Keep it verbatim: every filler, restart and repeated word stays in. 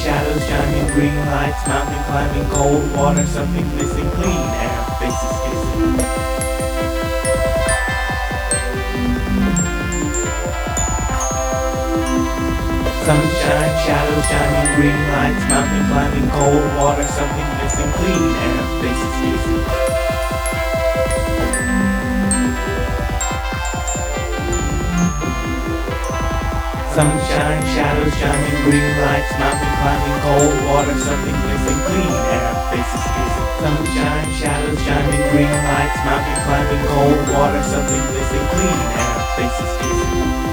shadows shining, green lights, mountain climbing, cold water, something missing, clean air, faces kissing. Sunshine, shadows shining, green lights, mountain climbing, cold water, something missing, clean air, faces kissing. Sunshine, shadows shining, green lights, mountain climbing, cold water, something missing, clean air, faces kissing. Sunshine, shadows shining, green lights, mountain climbing, cold water, something missing, clean air, faces kissing.